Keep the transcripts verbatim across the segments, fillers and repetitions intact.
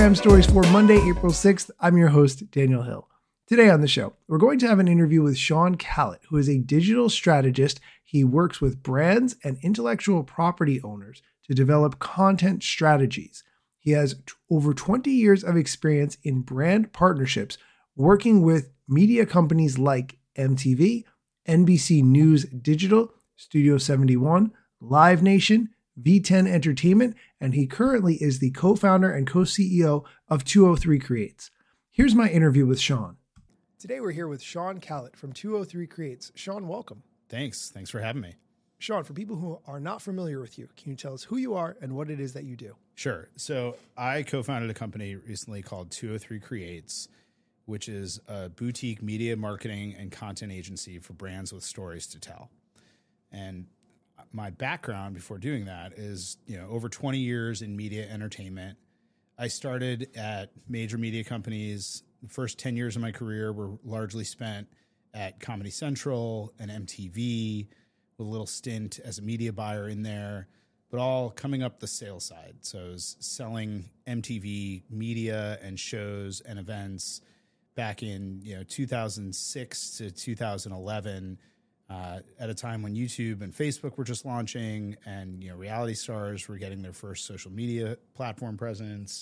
Instagram stories for Monday, April sixth. I'm your host, Daniel Hill. Today on the show, we're going to have an interview with Sean Callett, who is a digital strategist. He works with brands and intellectual property owners to develop content strategies. He has t- over twenty years of experience in brand partnerships, working with media companies like M T V, N B C News Digital, Studio seventy-one, Live Nation, V ten Entertainment, and he currently is the co-founder and co-C E O of two oh three Creates. Here's my interview with Sean. Today we're here with Sean Callett from two oh three Creates. Sean, welcome. Thanks. Thanks for having me. Sean, for people who are not familiar with you, can you tell us who you are and what it is that you do? Sure. So I co-founded a company recently called two oh three Creates, which is a boutique media marketing and content agency for brands with stories to tell. And my background before doing that is, you know, over twenty years in media entertainment. I started at major media companies. The first ten years of my career were largely spent at Comedy Central and M T V, with a little stint as a media buyer in there, but all coming up the sales side. So I was selling M T V media and shows and events back in, you know, two thousand six to two thousand eleven, uh, at a time when YouTube and Facebook were just launching, and, you know, reality stars were getting their first social media platform presence.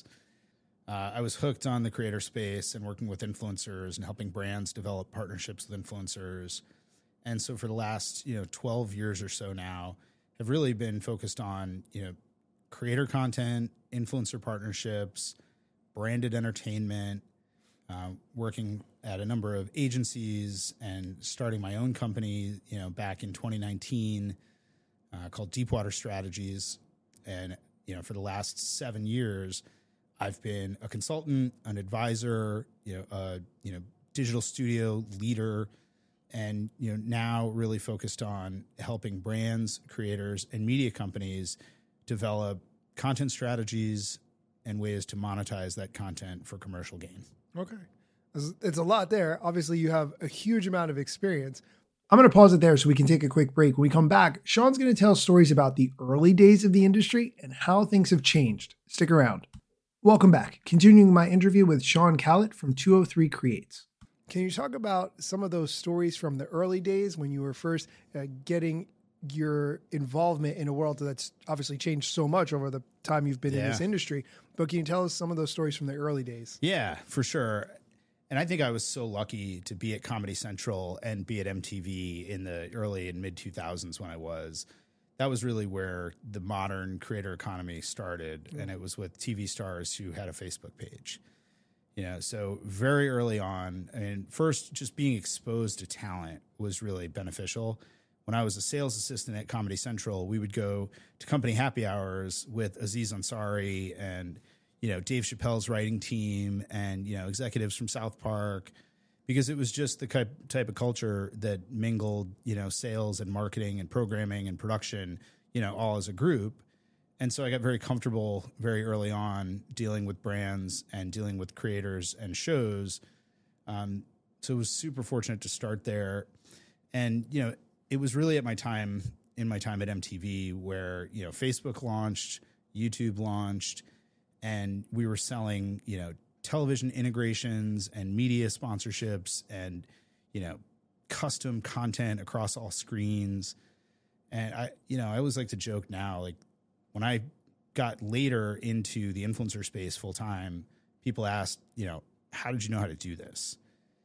Uh, I was hooked on the creator space and working with influencers and helping brands develop partnerships with influencers. And so for the last, you know, twelve years or so now, have really been focused on, you know, creator content, influencer partnerships, branded entertainment, uh, working at a number of agencies and starting my own company, you know, back in twenty nineteen uh, called Deepwater Strategies. And, you know, for the last seven years, I've been a consultant, an advisor, you know, a, you know, digital studio leader, and, you know, now really focused on helping brands, creators, and media companies develop content strategies and ways to monetize that content for commercial gain. Okay. It's a lot there. Obviously, you have a huge amount of experience. I'm going to pause it there so we can take a quick break. When we come back, Sean's going to tell stories about the early days of the industry and how things have changed. Stick around. Welcome back. Continuing my interview with Sean Callett from two oh three Creates. Can you talk about some of those stories from the early days when you were first uh, getting your involvement in a world that's obviously changed so much over the time you've been yeah. in this industry? But can you tell us some of those stories from the early days? Yeah, for sure. And I think I was so lucky to be at Comedy Central and be at M T V in the early and mid two thousands when I was. That was really where the modern creator economy started. Mm-hmm. And it was with T V stars who had a Facebook page. You know, so very early on, I mean, first, just being exposed to talent was really beneficial. When I was a sales assistant at Comedy Central, we would go to company happy hours with Aziz Ansari and, you know, Dave Chappelle's writing team and, you know, executives from South Park, because it was just the type of culture that mingled, you know, sales and marketing and programming and production, you know, all as a group. And so I got very comfortable very early on dealing with brands and dealing with creators and shows. Um, so it was super fortunate to start there. And, you know, it was really at my time, in my time at M T V where, you know, Facebook launched, YouTube launched, and we were selling, you know, television integrations and media sponsorships and, you know, custom content across all screens. And I, you know, I always like to joke now, like, when I got later into the influencer space full time, people asked, you know, how did you know how to do this?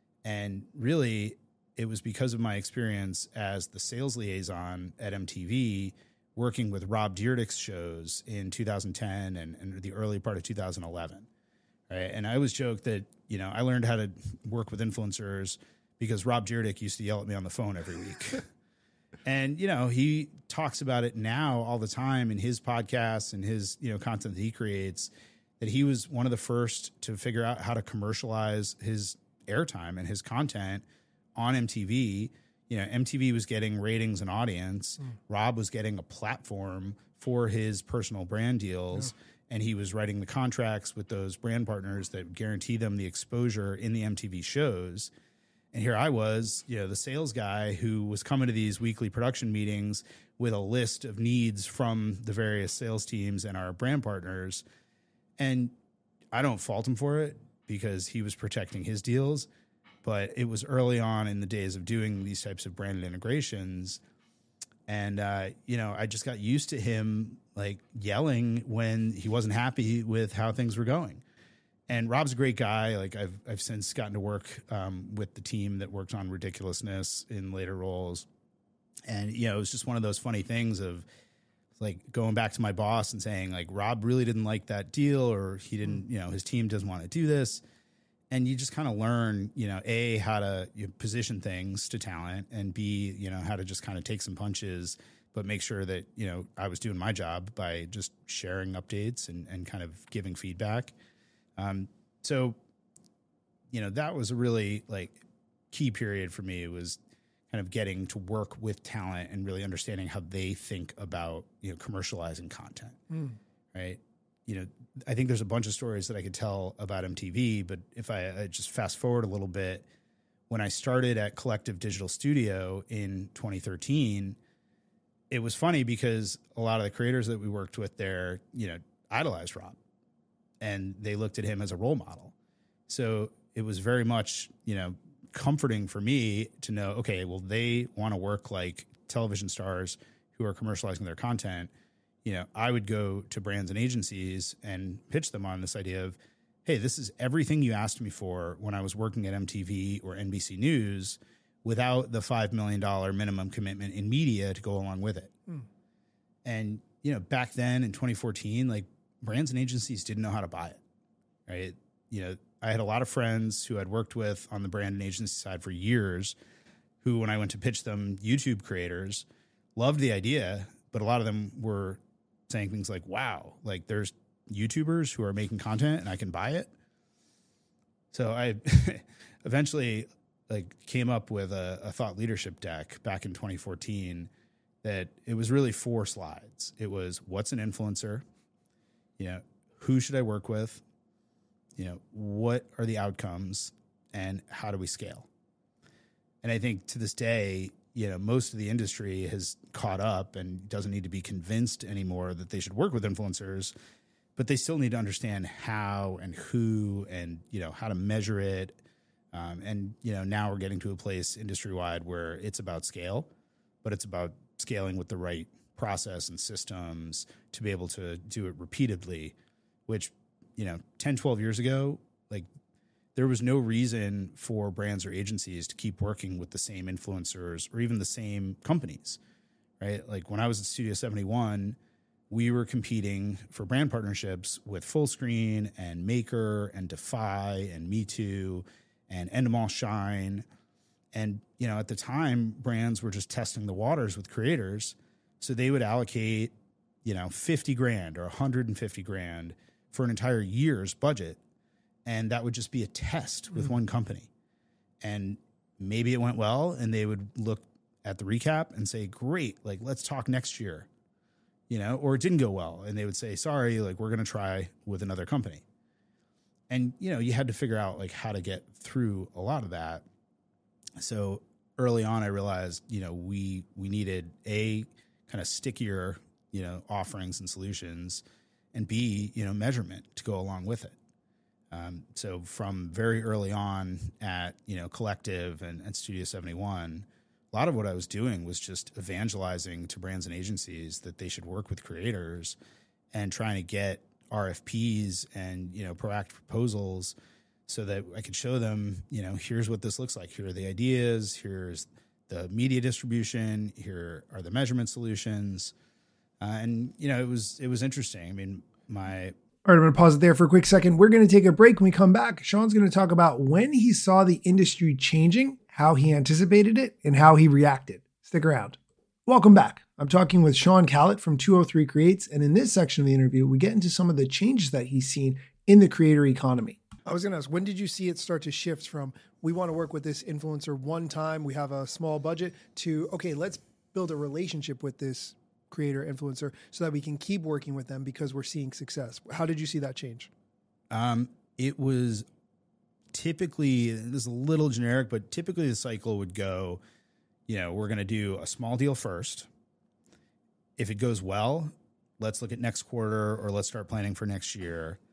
And really, it was because of my experience as the sales liaison at M T V, working with Rob Dyrdek's shows in two thousand ten and, and the early part of two thousand eleven. Right. And I always joke that, you know, I learned how to work with influencers because Rob Dyrdek used to yell at me on the phone every week. And, you know, he talks about it now all the time in his podcasts and his, you know, content that he creates, that he was one of the first to figure out how to commercialize his airtime and his content on M T V. You know, M T V was getting ratings and audience. Mm. Rob was getting a platform for his personal brand deals. Yeah. And he was writing the contracts with those brand partners that guarantee them the exposure in the M T V shows. And here I was, you know, the sales guy who was coming to these weekly production meetings with a list of needs from the various sales teams and our brand partners. And I don't fault him for it because he was protecting his deals, but it was early on in the days of doing these types of branded integrations. And, uh, you know, I just got used to him like yelling when he wasn't happy with how things were going. And Rob's a great guy. Like I've, I've since gotten to work um, with the team that worked on Ridiculousness in later roles. And, you know, it was just one of those funny things of like going back to my boss and saying like, Rob really didn't like that deal, or he didn't, you know, his team doesn't want to do this. And you just kind of learn, you know, A, how to you know, position things to talent, and B, you know, how to just kind of take some punches, but make sure that, you know, I was doing my job by just sharing updates and, and kind of giving feedback. Um, so, you know, that was a really like key period for me. It was kind of getting to work with talent and really understanding how they think about, you know, commercializing content, mm. right? You know, I think there's a bunch of stories that I could tell about M T V, but if I, I just fast forward a little bit, when I started at Collective Digital Studio in twenty thirteen, it was funny because a lot of the creators that we worked with there, you know, idolized Rob, and they looked at him as a role model. So it was very much, you know, comforting for me to know, okay, well, they want to work like television stars who are commercializing their content. You know, I would go to brands and agencies and pitch them on this idea of, hey, this is everything you asked me for when I was working at M T V or N B C News without the five million dollars minimum commitment in media to go along with it. Mm. And, you know, back then in twenty fourteen, like brands and agencies didn't know how to buy it, right? You know, I had a lot of friends who I'd worked with on the brand and agency side for years who, when I went to pitch them YouTube creators, loved the idea, but a lot of them were saying things like, wow, like there's YouTubers who are making content and I can buy it. So I eventually like came up with a, a thought leadership deck back in twenty fourteen that it was really four slides. It was, what's an influencer? You know, who should I work with? You know, what are the outcomes and how do we scale? And I think to this day, you know, most of the industry has caught up and doesn't need to be convinced anymore that they should work with influencers, but they still need to understand how and who and, you know, how to measure it. Um, and, you know, now we're getting to a place industry-wide where it's about scale, but it's about scaling with the right process and systems to be able to do it repeatedly, which, you know, ten, twelve years ago, like there was no reason for brands or agencies to keep working with the same influencers or even the same companies, right? Like when I was at Studio seventy-one, we were competing for brand partnerships with Fullscreen and Maker and Defy and Me Too and Endemol Shine. And, you know, at the time, brands were just testing the waters with creators. So they would allocate, you know, fifty grand or one hundred fifty grand for an entire year's budget. And that would just be a test with mm. one company. And maybe it went well and they would look at the recap and say, great, like, let's talk next year, you know, or it didn't go well. And they would say, sorry, like, we're going to try with another company. And, you know, you had to figure out like how to get through a lot of that. So early on, I realized, you know, we, we needed a kind of stickier, you know, offerings and solutions, and B, you know, measurement to go along with it. Um, so from very early on at, you know, Collective and, and Studio seventy-one, a lot of what I was doing was just evangelizing to brands and agencies that they should work with creators and trying to get R F Ps and, you know, proactive proposals so that I could show them, you know, here's what this looks like. Here are the ideas. Here's the media distribution. Here are the measurement solutions. Uh, and, you know, it was, it was interesting. I mean, my... All right, I'm going to pause it there for a quick second. We're going to take a break. When we come back, Sean's going to talk about when he saw the industry changing, how he anticipated it, and how he reacted. Stick around. Welcome back. I'm talking with Sean Callett from two oh three Creates, and in this section of the interview, we get into some of the changes that he's seen in the creator economy. I was going to ask, when did you see it start to shift from, we want to work with this influencer one time, we have a small budget, to, okay, let's build a relationship with this creator influencer so that we can keep working with them because we're seeing success? How did you see that change? Um, it was typically, this is a little generic, but typically the cycle would go, you know, we're going to do a small deal first. If it goes well, let's look at next quarter or let's start planning for next year.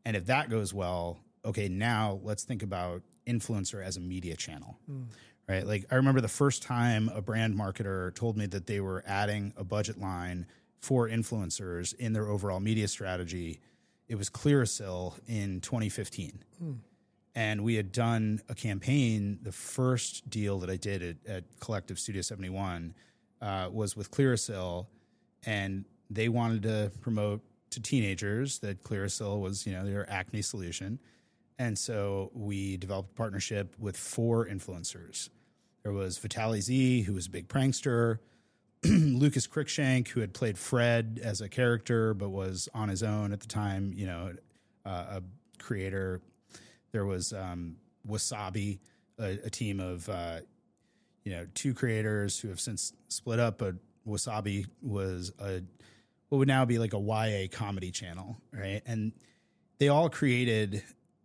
And if that goes well, okay, now let's think about influencer as a media channel, mm. right? Like I remember the first time a brand marketer told me that they were adding a budget line for influencers in their overall media strategy. It was Clearasil in twenty fifteen. Mm. And we had done a campaign. The first deal that I did at, at Collective Studio seventy-one uh, was with Clearasil, and they wanted to promote to teenagers that Clearasil was, you know, their acne solution. And so we developed a partnership with four influencers. There was Vitaly Z, who was a big prankster, Lucas Cruikshank, who had played Fred as a character but was on his own at the time, you know, uh, a creator. There was um, Wasabi, a, a team of, uh, you know, two creators who have since split up, but Wasabi was a what would now be like a Y A comedy channel, right? And they all created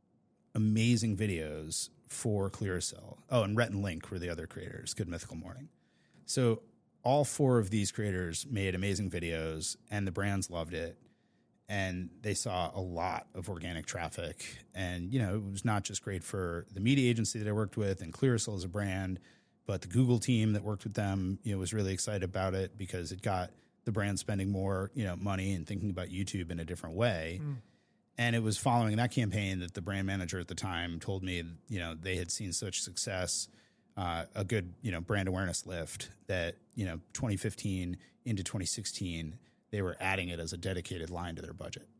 amazing videos for Clearasil. Oh, and Rhett and Link were the other creators, Good Mythical Morning. So all four of these creators made amazing videos, and the brands loved it. And they saw a lot of organic traffic. And, you know, it was not just great for the media agency that I worked with and Clearasil as a brand, but the Google team that worked with them, you know, was really excited about it because it got the brand spending more, you know, money and thinking about YouTube in a different way. Mm. And it was following that campaign that the brand manager at the time told me, you know, they had seen such success, uh, a good, you know, brand awareness lift that, you know, twenty fifteen into twenty sixteen, they were adding it as a dedicated line to their budget.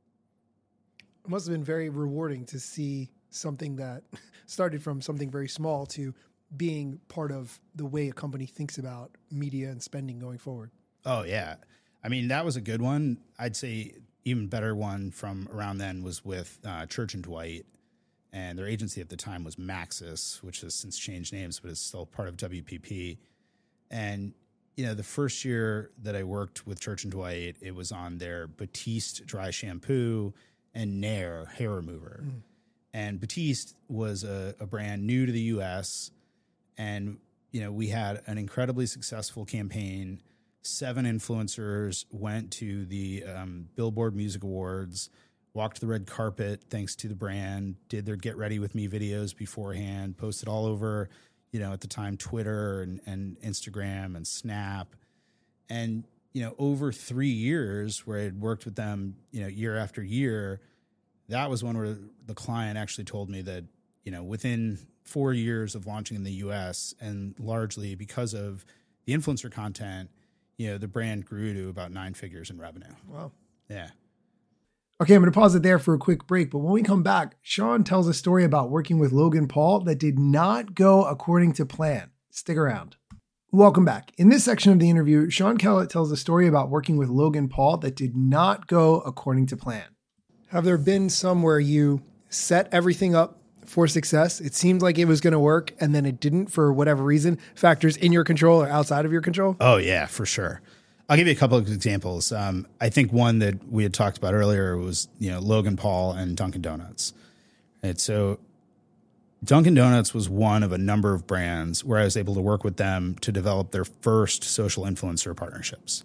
It must have been very rewarding to see something that started from something very small to being part of the way a company thinks about media and spending going forward. Oh, yeah. I mean, that was a good one. I'd say even better one from around then was with uh, Church and Dwight, and their agency at the time was Maxis, which has since changed names, but is still part of W P P. And, you know, the first year that I worked with Church and Dwight, it was on their Batiste dry shampoo and Nair hair remover. Mm. And Batiste was a, a brand new to the U S, and, you know, we had an incredibly successful campaign. Seven influencers went to the um, Billboard Music Awards, walked the red carpet thanks to the brand, did their Get Ready With Me videos beforehand, posted all over, you know, at the time, Twitter and, and Instagram and Snap. And, you know, over three years where I had worked with them, you know, year after year, that was one where the client actually told me that, you know, within four years of launching in the U S and largely because of the influencer content, you know, the brand grew to about nine figures in revenue. Wow. Yeah. Okay, I'm going to pause it there for a quick break. But when we come back, Sean tells a story about working with Logan Paul that did not go according to plan. Stick around. Welcome back. In this section of the interview, Sean Kellett tells a story about working with Logan Paul that did not go according to plan. Have there been some where you set everything up for success? It seemed like it was going to work and then it didn't for whatever reason, factors in your control or outside of your control? Oh, yeah, for sure. I'll give you a couple of examples. Um, I think one that we had talked about earlier was, you know, Logan Paul and Dunkin' Donuts. And so Dunkin' Donuts was one of a number of brands where I was able to work with them to develop their first social influencer partnerships.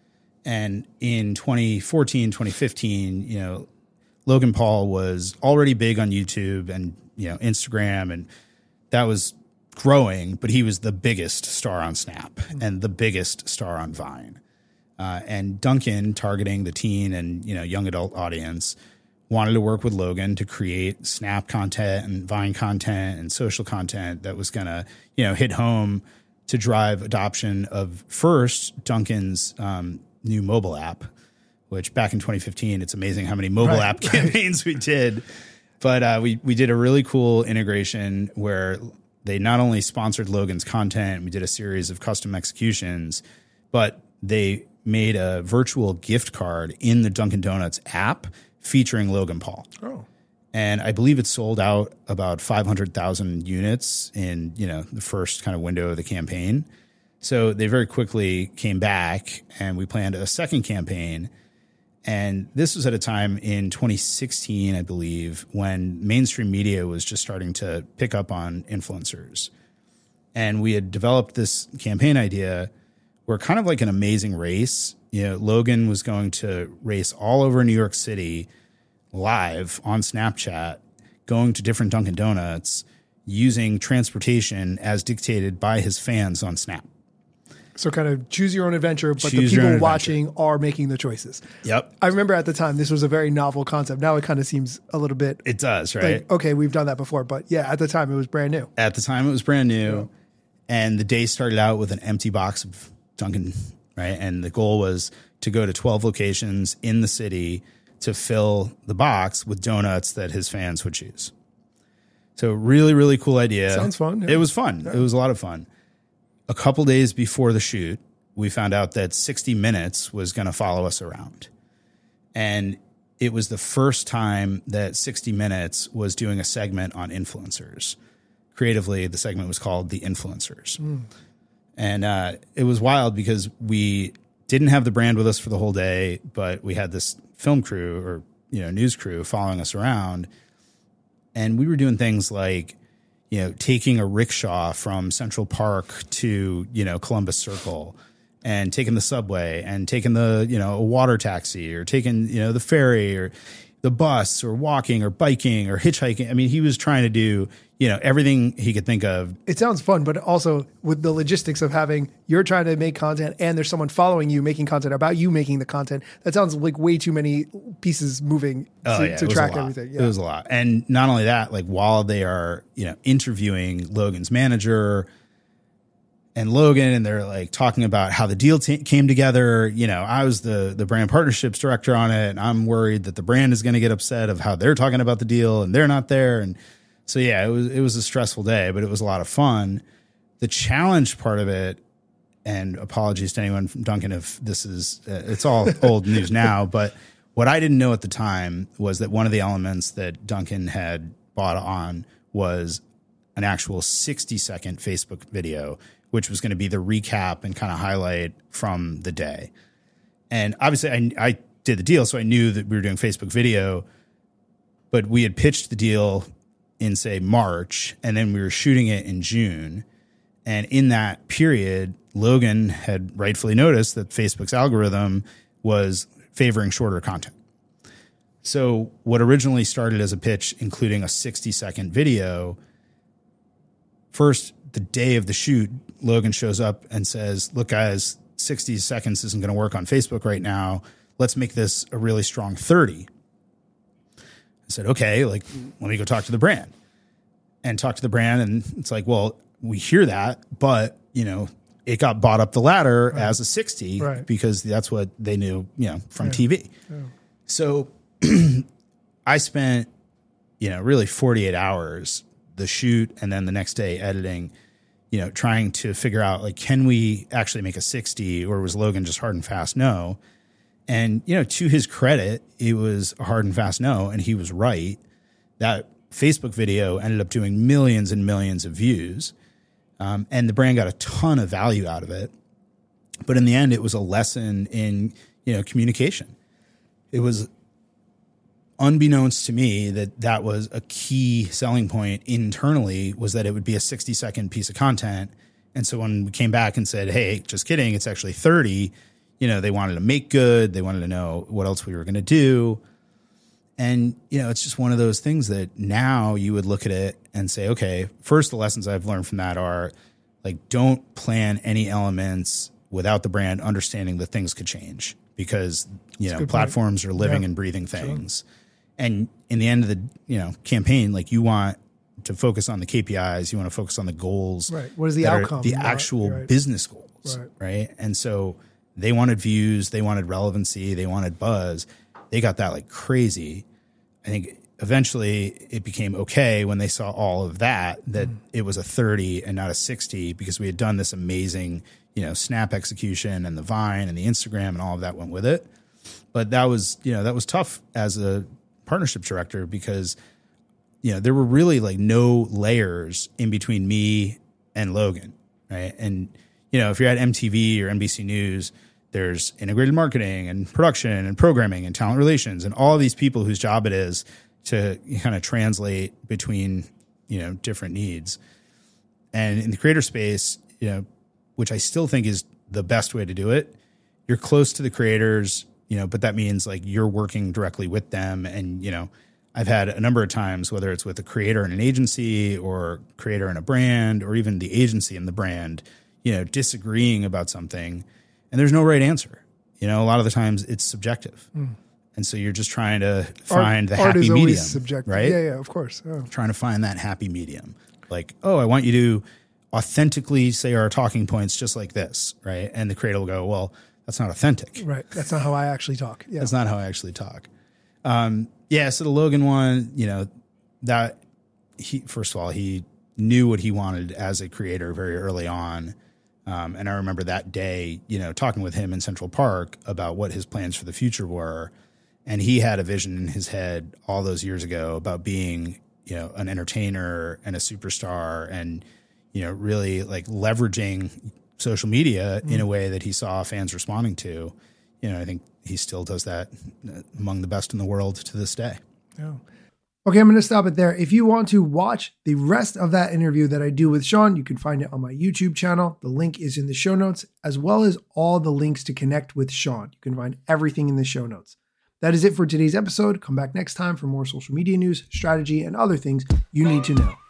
And in twenty fourteen, twenty fifteen, you know, Logan Paul was already big on YouTube and, you know, Instagram, and that was growing, but he was the biggest star on Snap and the biggest star on Vine. Uh, and Dunkin', targeting the teen and, you know, young adult audience, wanted to work with Logan to create Snap content and Vine content and social content that was going to, you know, hit home to drive adoption of first Dunkin's um, new mobile app, which back in twenty fifteen, it's amazing how many mobile right, app campaigns right. we did. But uh, we we did a really cool integration where they not only sponsored Logan's content, we did a series of custom executions, but they made a virtual gift card in the Dunkin' Donuts app featuring Logan Paul. Oh. And I believe it sold out about five hundred thousand units in, you know, the first kind of window of the campaign. So they very quickly came back and we planned a second campaign. And this was at a time in twenty sixteen, I believe, when mainstream media was just starting to pick up on influencers. And we had developed this campaign idea where kind of like an amazing race, you know, Logan was going to race all over New York City live on Snapchat, going to different Dunkin' Donuts, using transportation as dictated by his fans on Snap. So kind of choose your own adventure, but Choose the your people own watching are making the choices. Yep. I remember at the time, this was a very novel concept. Now it kind of seems a little bit It does, right? like, okay, we've done that before. But yeah, at the time it was brand new. At the time, it was brand new. And the day started out with an empty box of Dunkin', right? And the goal was to go to twelve locations in the city to fill the box with donuts that his fans would choose. So really, really cool idea. Sounds fun. Yeah. It was fun. Yeah. It was a lot of fun. A couple days before the shoot, we found out that sixty minutes was going to follow us around. And it was the first time that sixty minutes was doing a segment on influencers. Creatively, the segment was called The Influencers. Mm. And uh, it was wild because we didn't have the brand with us for the whole day, but we had this film crew or, you know, news crew following us around. And we were doing things like, you know, taking a rickshaw from Central Park to, you know, Columbus Circle, and taking the subway, and taking the, you know, a water taxi, or taking, you know, the ferry, or the bus, or walking, or biking, or hitchhiking. I mean, he was trying to do, you know, everything he could think of. It sounds fun, but also with the logistics of having, you're trying to make content and there's someone following you making content about you making the content. That sounds like way too many pieces moving oh, to, yeah, to track everything. Yeah. It was a lot. And not only that, like while they are, you know, interviewing Logan's manager and Logan, and they're like talking about how the deal t- came together. You know, I was the the brand partnerships director on it, and I'm worried that the brand is going to get upset of how they're talking about the deal and they're not there. And so, yeah, it was it was a stressful day, but it was a lot of fun. The challenge part of it, and apologies to anyone from Dunkin' if this is uh, it's all old news now, but what I didn't know at the time was that one of the elements that Dunkin' had bought on was an actual sixty second Facebook video, which was going to be the recap and kind of highlight from the day. And obviously I, I did the deal, so I knew that we were doing Facebook video, but we had pitched the deal in, say, March, and then we were shooting it in June. And in that period, Logan had rightfully noticed that Facebook's algorithm was favoring shorter content. So what originally started as a pitch, including a sixty second video, first, the day of the shoot, Logan shows up and says, look, guys, sixty seconds isn't going to work on Facebook right now. Let's make this a really strong thirty. I said, okay, like, let me go talk to the brand and talk to the brand. And it's like, well, we hear that, but, you know, it got bought up the ladder right. as a sixty right. because that's what they knew, you know, from yeah. T V. Yeah. So I spent, you know, really forty-eight hours, the shoot, and then the next day editing, you know, trying to figure out, like, can we actually make a sixty, or was Logan just hard and fast no? And, you know, to his credit, it was a hard and fast no, and he was right. That Facebook video ended up doing millions and millions of views, um, and the brand got a ton of value out of it. But in the end, it was a lesson in, you know, communication. It was unbeknownst to me that that was a key selling point internally, was that it would be a sixty second piece of content. And so when we came back and said, hey, just kidding, it's actually thirty, you know, they wanted to make good. They wanted to know what else we were going to do. And, you know, it's just one of those things that now you would look at it and say, okay, first, the lessons I've learned from that are, like, don't plan any elements without the brand understanding that things could change, because, you That's know, platforms point. are living yeah. and breathing things. Sure. And in the end of the, you know, campaign, like, you want to focus on the K P Is, you want to focus on the goals. Right. What is the outcome? The actual right. business goals. Right. right. And so they wanted views, they wanted relevancy, they wanted buzz. They got that like crazy. I think eventually it became okay when they saw all of that, that mm. it was a thirty and not a sixty, because we had done this amazing, you know, Snap execution, and the Vine and the Instagram and all of that went with it. But that was, you know, that was tough as a partnership director, because, you know, there were really like no layers in between me and Logan, right? And, you know, if you're at M T V or N B C News, there's integrated marketing and production and programming and talent relations and all of these people whose job it is to kind of translate between, you know, different needs. And in the creator space, you know, which I still think is the best way to do it, you're close to the creators. you know, but that means like you're working directly with them. And, you know, I've had a number of times, whether it's with a creator in an agency or creator in a brand, or even the agency and the brand, you know, disagreeing about something, and there's no right answer. You know, a lot of the times it's subjective. Mm. And so you're just trying to find art, the art happy is medium, always subjective. right? Yeah, yeah, of course. Oh. Trying to find that happy medium. Like, oh, I want you to authentically say our talking points just like this, right? And the creator will go, well, that's not authentic. Right. That's not how I actually talk. Yeah. That's not how I actually talk. Um, yeah, so the Logan one, you know, that he, first of all, he knew what he wanted as a creator very early on. Um, and I remember that day, you know, talking with him in Central Park about what his plans for the future were. And he had a vision in his head all those years ago about being, you know, an entertainer and a superstar, and, you know, really like leveraging social media mm. in a way that he saw fans responding to. You know, I think he still does that among the best in the world to this day. Yeah. Okay, I'm going to stop it there. If you want to watch the rest of that interview that I do with Sean, you can find it on my YouTube channel. The link is in the show notes, as well as all the links to connect with Sean. You can find everything in the show notes. That is it for today's episode. Come back next time for more social media news, strategy, and other things you need to know.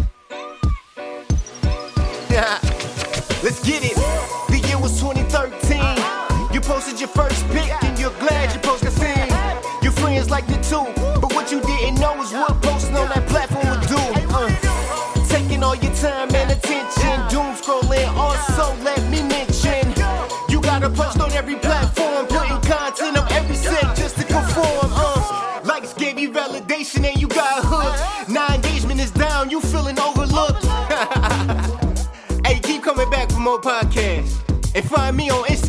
Yeah, let's get it. The year was twenty thirteen. You posted your first pic and you're glad you posted seen. Your friends liked it too, but what you didn't know is what posting on that platform would do. Uh, taking all your time and attention, doom scrolling. Also, let me mention, you gotta post on every platform, putting content on every set just to perform. Uh, likes gave you validation and you got hooked. Now engagement is down, you feeling overlooked. Hey, keep coming back for more podcasts and find me on Instagram.